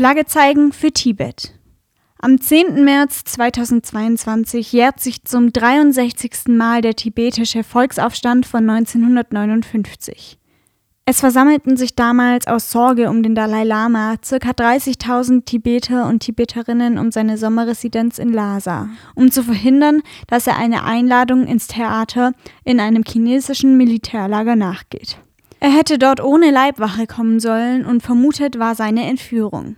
Flagge zeigen für Tibet. Am 10. März 2022 jährt sich zum 63. Mal der tibetische Volksaufstand von 1959. Es versammelten sich damals aus Sorge um den Dalai Lama ca. 30.000 Tibeter und Tibeterinnen um seine Sommerresidenz in Lhasa, um zu verhindern, dass er einer Einladung ins Theater in einem chinesischen Militärlager nachgeht. Er hätte dort ohne Leibwache kommen sollen und vermutet war seine Entführung.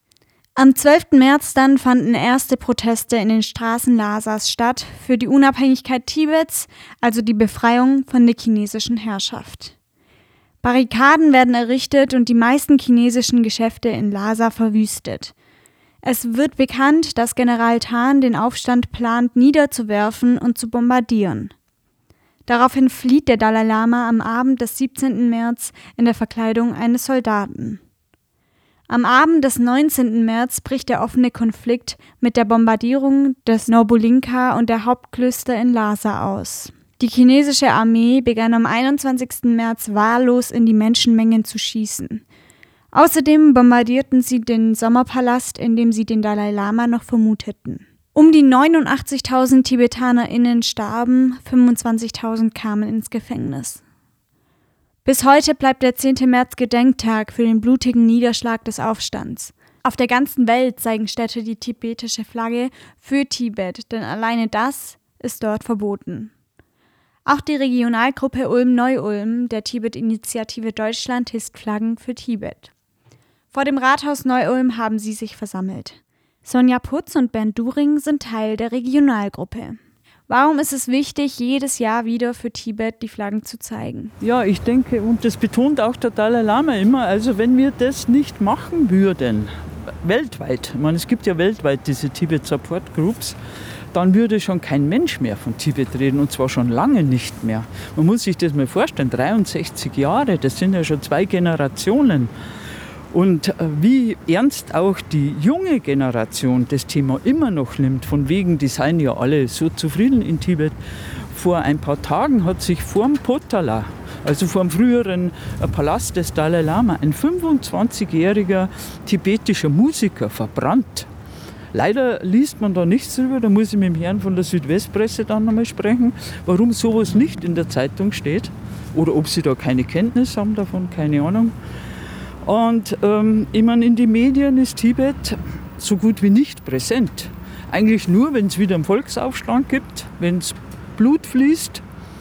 Am 12. März dann fanden erste Proteste in den Straßen Lhasas statt für die Unabhängigkeit Tibets, also die Befreiung von der chinesischen Herrschaft. Barrikaden werden errichtet und die meisten chinesischen Geschäfte in Lhasa verwüstet. Es wird bekannt, dass General Tan den Aufstand plant, niederzuwerfen und zu bombardieren. Daraufhin flieht der Dalai Lama am Abend des 17. März in der Verkleidung eines Soldaten. Am Abend des 19. März bricht der offene Konflikt mit der Bombardierung des Nobulinka und der Hauptklöster in Lhasa aus. Die chinesische Armee begann am 21. März wahllos in die Menschenmengen zu schießen. Außerdem bombardierten sie den Sommerpalast, in dem sie den Dalai Lama noch vermuteten. Um die 89.000 TibetanerInnen starben, 25.000 kamen ins Gefängnis. Bis heute bleibt der 10. März Gedenktag für den blutigen Niederschlag des Aufstands. Auf der ganzen Welt zeigen Städte die tibetische Flagge für Tibet, denn alleine das ist dort verboten. Auch die Regionalgruppe Ulm-Neu-Ulm der Tibet-Initiative Deutschland hisst Flaggen für Tibet. Vor dem Rathaus Neu-Ulm haben sie sich versammelt. Sonja Putz und Bernd During sind Teil der Regionalgruppe. Warum ist es wichtig, jedes Jahr wieder für Tibet die Flaggen zu zeigen? Ja, ich denke, und das betont auch der Dalai Lama immer, also wenn wir das nicht machen würden, weltweit, ich meine, es gibt ja weltweit diese Tibet Support Groups, dann würde schon kein Mensch mehr von Tibet reden, und zwar schon lange nicht mehr. Man muss sich das mal vorstellen, 63 Jahre, das sind ja schon 2 Generationen. Und wie ernst auch die junge Generation das Thema immer noch nimmt, von wegen, die seien ja alle so zufrieden in Tibet. Vor ein paar Tagen hat sich vorm Potala, also vor dem früheren Palast des Dalai Lama, ein 25-jähriger tibetischer Musiker verbrannt. Leider liest man da nichts drüber, da muss ich mit dem Herrn von der Südwestpresse dann nochmal sprechen, warum sowas nicht in der Zeitung steht oder ob sie da keine Kenntnis haben davon, keine Ahnung. Und ich meine, in den Medien ist Tibet so gut wie nicht präsent. Eigentlich nur, wenn es wieder einen Volksaufstand gibt, wenn es Blut fließt,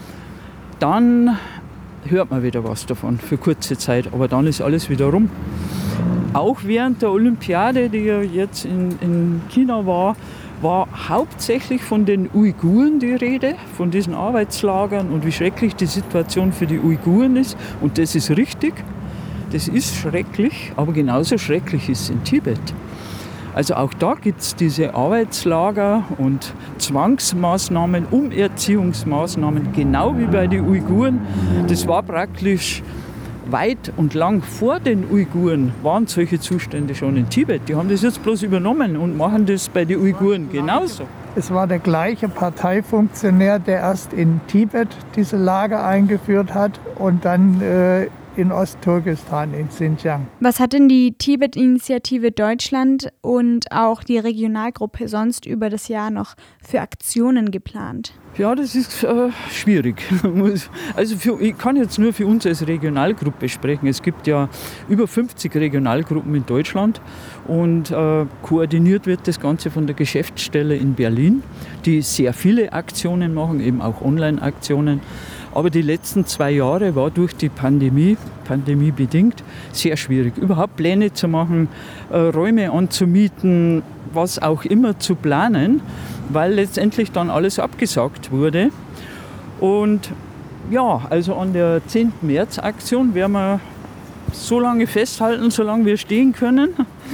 dann hört man wieder was davon für kurze Zeit, aber dann ist alles wieder rum. Auch während der Olympiade, die ja jetzt in China war hauptsächlich von den Uiguren die Rede, von diesen Arbeitslagern und wie schrecklich die Situation für die Uiguren ist. Und das ist richtig, das ist schrecklich, aber genauso schrecklich ist es in Tibet. Also auch da gibt es diese Arbeitslager und Zwangsmaßnahmen, Umerziehungsmaßnahmen, genau wie bei den Uiguren. Das war praktisch weit und lang vor den Uiguren waren solche Zustände schon in Tibet. Die haben das jetzt bloß übernommen und machen das bei den Uiguren genauso. Es war der gleiche Parteifunktionär, der erst in Tibet diese Lager eingeführt hat und dann in Ostturkestan, in Xinjiang. Was hat denn die Tibet-Initiative Deutschland und auch die Regionalgruppe sonst über das Jahr noch für Aktionen geplant? Ja, das ist schwierig. Also ich kann jetzt nur für uns als Regionalgruppe sprechen. Es gibt ja über 50 Regionalgruppen in Deutschland und koordiniert wird das Ganze von der Geschäftsstelle in Berlin, die sehr viele Aktionen machen, eben auch Online-Aktionen. Aber die letzten 2 Jahre war durch die Pandemie bedingt, sehr schwierig. Überhaupt Pläne zu machen, Räume anzumieten, was auch immer zu planen, weil letztendlich dann alles abgesagt wurde. Und ja, also an der 10. März-Aktion werden wir so lange festhalten, solange wir stehen können.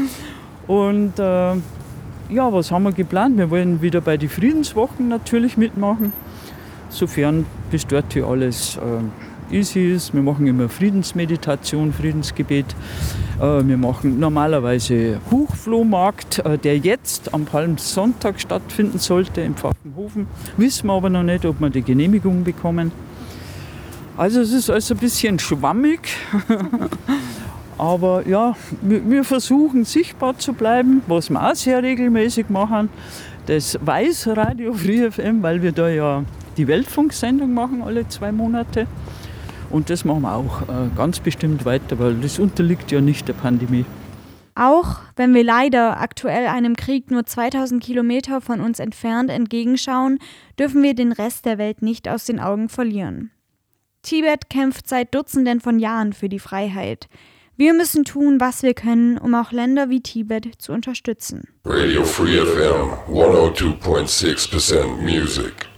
Und ja, was haben wir geplant? Wir wollen wieder bei den Friedenswochen natürlich mitmachen, sofern bis dort hier alles easy ist. Wir machen immer Friedensmeditation, Friedensgebet. Wir machen normalerweise Buchflohmarkt, der jetzt am Palmsonntag stattfinden sollte in Pfaffenhofen. Wissen wir aber noch nicht, ob wir die Genehmigung bekommen. Also es ist alles ein bisschen schwammig. Aber ja, wir versuchen sichtbar zu bleiben, was wir auch sehr regelmäßig machen. Das weiß Radio Free FM, weil wir da ja die Weltfunksendung machen alle 2 Monate. Und das machen wir auch ganz bestimmt weiter, weil das unterliegt ja nicht der Pandemie. Auch wenn wir leider aktuell einem Krieg nur 2000 Kilometer von uns entfernt entgegenschauen, dürfen wir den Rest der Welt nicht aus den Augen verlieren. Tibet kämpft seit Dutzenden von Jahren für die Freiheit. Wir müssen tun, was wir können, um auch Länder wie Tibet zu unterstützen. Radio Free FM 102.6% Music.